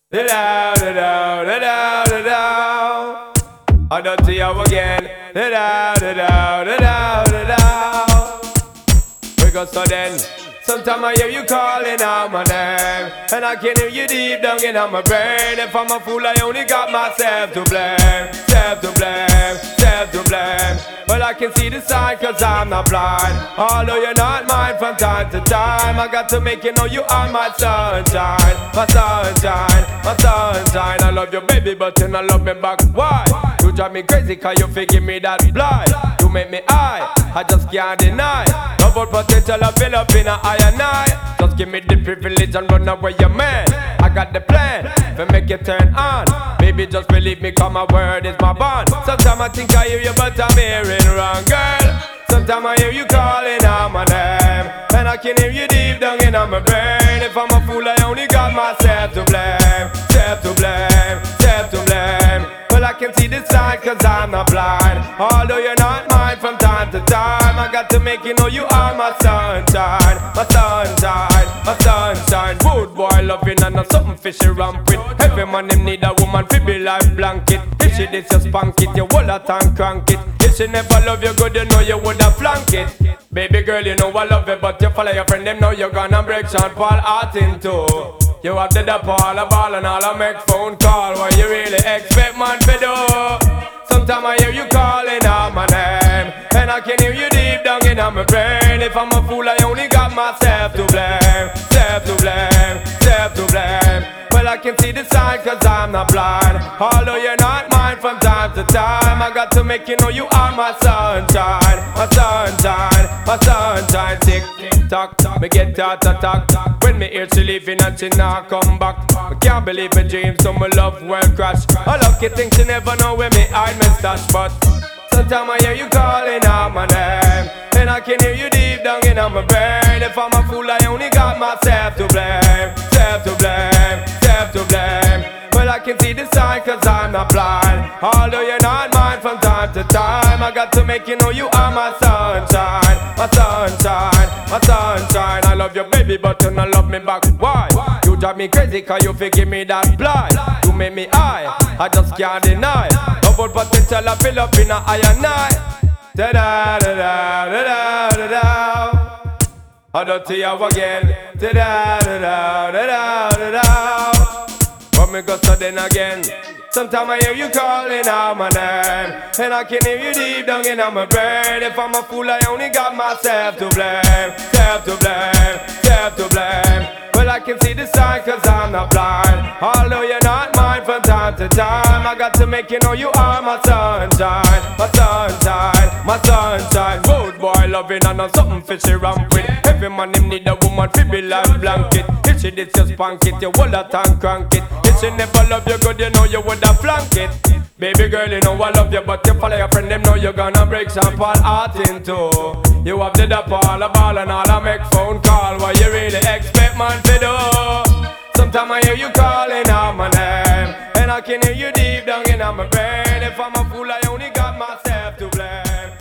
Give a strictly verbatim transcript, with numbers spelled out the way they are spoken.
Da da da da da da da. I don't see you again. Da da da da da da da da. Because so then, sometimes I hear you calling out my name, and I can hear you deep down in my brain. If I'm a fool, I only got myself to blame, self to blame, self to blame. Well, I can see the sign cause I'm not blind. Although you're not mine from time to time, I got to make you know you are my sunshine, my sunshine, my sunshine. I love you baby but you don't love me back. Why? You drive me crazy cause you figure me that blind. You make me high, I just can't deny. Love out potential I fill up in a eye and eye. Just give me the privilege and run away your man. I got the plan to make you turn on. Baby just believe me cause my word is my bond. Sometimes I think I hear you but I'm hearing wrong, girl. Sometimes I hear you calling out my name, and I can hear you deep down in my brain. If I'm a fool I only got myself to blame, self to blame, self to blame. Well I can see the sign cause I'm not blind. Although you're not mine from time to time, I got to make you know you are my sunshine, my sunshine, my sunshine. Good boy loving and not something fishy ramp with. Every man him need a woman fi be like blanket. If she this you spank it, you hold that and crank it. If she never love you good, you know you woulda flank it. Baby girl, you know I love you, but you follow your friend, them know you're gonna break Sean Paul heart in two. You have the da Paul, a ball and all, I make phone call. What you really expect man to do? Sometimes I hear you calling out my name, and I can hear you deep down in my brain. If I'm a fool, I only got myself to blame, self to blame, self to blame. Well, I can see the sign cause I'm not blind. Although you're not mine from time to time, I got to make you know you are my sunshine, my sunshine, my sunshine. Tick, tick, tock, me get that attack. When me hear she leaving and she not come back, I can't believe my dreams, so my love will crash. I lucky think she never know where me hide my stash, but sometimes I hear you calling out my name, and I can hear you deep down in my brain. If I'm a fool, I only got myself to blame, self to blame, self to blame. Well, I can see the sign cause I'm not blind. Although you're not mine from time to time, I got to make you know you are my sunshine, my sunshine, my sunshine. I love you baby but you don't love me back. Why? You drive me crazy cause you forgive me that blind. You make me high, I just can't deny. Double potential I fill up in a eye and eye. Da da da da da da da. I don't see you again. Da da da da da da da. But me go so then again. Sometimes I hear you calling out my name, and I can hear you deep down in my brain. If I'm a fool, I only got myself to blame, self to blame, self to blame. Well, I can see the sign cause I'm not blind. Although you're not mine from time to time, I got to make you know you are my sunshine, my sunshine, my sunshine. Good boy loving and not something fishy ramp with. Every man him need a woman fi be like blanket. If she did just spank it, you hold that and crank it. If she never love you good, you know you woulda flank it. Baby girl, you know I love you, but you follow your friend, them know you're gonna break Sean Paul heart in two. You have the da Paul, a ball and all, I make phone call. What you really expect man to do? Sometimes I hear you calling out my name, and I can hear you deep down in my brain. If I'm a fool, I only got myself to blame.